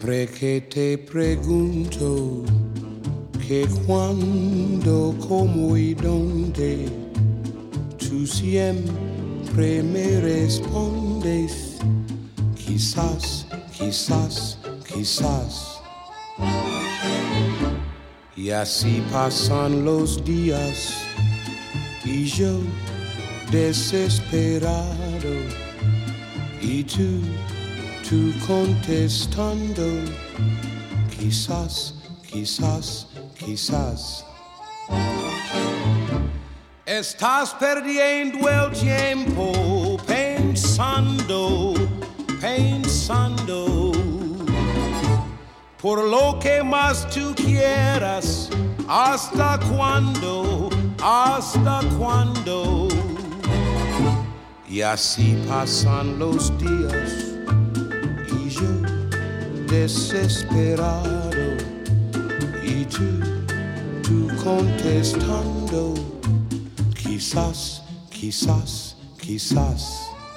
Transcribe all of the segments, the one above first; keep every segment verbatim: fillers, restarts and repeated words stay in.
Siempre que te pregunto que cuándo, cómo y dónde, tú siempre me respondes, quizás, quizás, quizás. Y así pasan los días y yo desesperado y tú, tú contestando, quizás, quizás, quizás. Estás perdiendo el tiempo pensando, pensando por lo que más tú quieras. ¿Hasta cuándo? ¿Hasta cuándo? Y así pasan los días y yo desesperado y tú, tú contestando, quizás, quizás, quizás.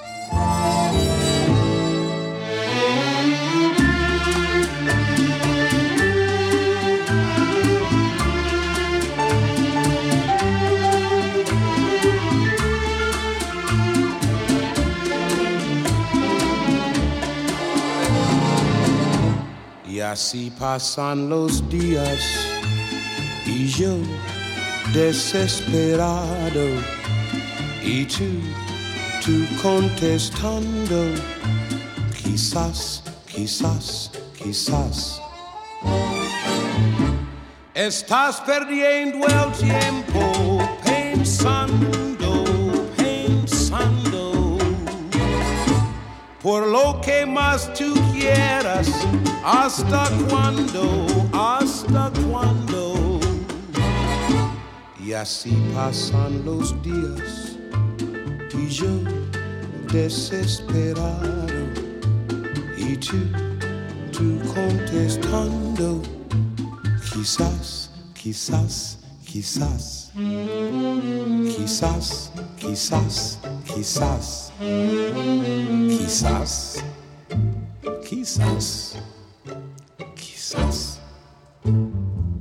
Y así pasan los días y yo desesperado y tú, tú contestando, quizás, quizás, quizás. Estás perdiendo el tiempo pensando, pensando por lo que más tú quieras. ¿Hasta cuándo? ¿Hasta cuándo? Y así pasan los días y yo desesperado y tú, tú contestando, quizás, quizás, quizás, quizás, quizás, quizás, quizás, quizás, quizás.